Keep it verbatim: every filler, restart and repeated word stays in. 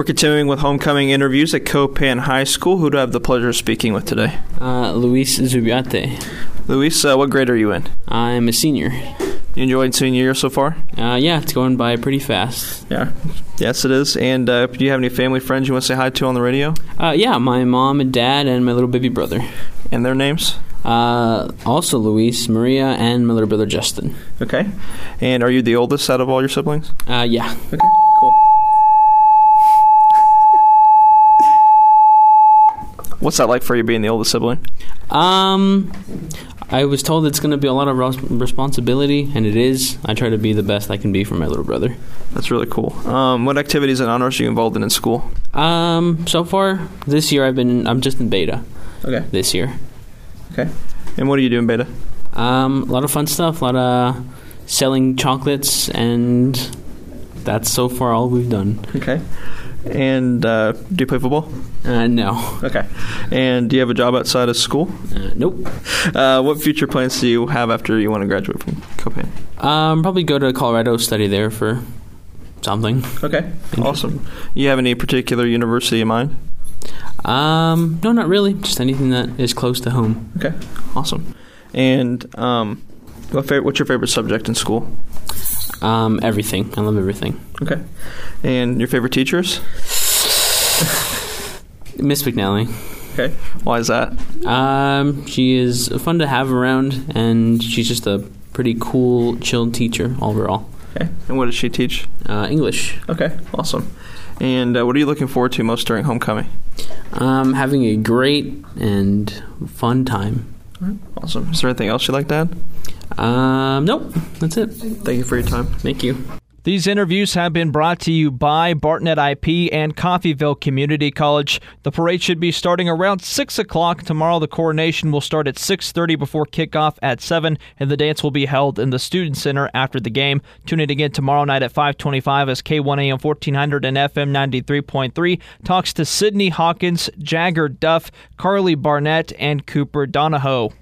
We're continuing with homecoming interviews at Copan High School. Who do I have the pleasure of speaking with today? Uh, Luis Zubiate. Luis, uh, what grade are you in? I'm a senior. You enjoying senior year so far? Uh, yeah, it's going by pretty fast. Yeah. Yes, it is. And uh, do you have any family friends you want to say hi to on the radio? Uh, yeah, my mom and dad and my little baby brother. And their names? Uh, also Luis, Maria, and my little brother Justin. Okay. And are you the oldest out of all your siblings? Uh, yeah. Okay, cool. What's that like for you being the oldest sibling? Um, I was told it's going to be a lot of ros- responsibility, and it is. I try to be the best I can be for my little brother. That's really cool. Um, what activities and honors are you involved in in school? Um, so far this year I've been. I'm just in beta. Okay. This year. Okay. And what do you do in beta? Um, a lot of fun stuff. A lot of selling chocolates, and that's so far all we've done. Okay. And uh, do you play football? Uh, no. Okay. And do you have a job outside of school? Uh, nope. Uh, what future plans do you have after you want to graduate from Copan? Um, probably go to Colorado, study there for something. Okay. Awesome. You have any particular university in mind? Um, no, not really. Just anything that is close to home. Okay. Awesome. And um, what fa- what's your favorite subject in school? Um, everything. I love everything. Okay. And your favorite teachers? Miss McNally. Okay. Why is that? Um, she is fun to have around, and she's just a pretty cool, chill teacher overall. Okay. And what does she teach? Uh, English. Okay. Awesome. And uh, what are you looking forward to most during homecoming? Um, having a great and fun time. All right. Awesome. Is there anything else you'd like to add? Um, nope. That's it. Thank you for your time. Thank you. These interviews have been brought to you by Bartlett I P and Coffeyville Community College. The parade should be starting around six o'clock. Tomorrow the coronation will start at six thirty before kickoff at seven, and the dance will be held in the Student Center after the game. Tune in again tomorrow night at five twenty-five as K one A M fourteen hundred and F M ninety-three point three talks to Sydney Hawkins, Jagger Duff, Carly Barnett, and Cooper Donahoe.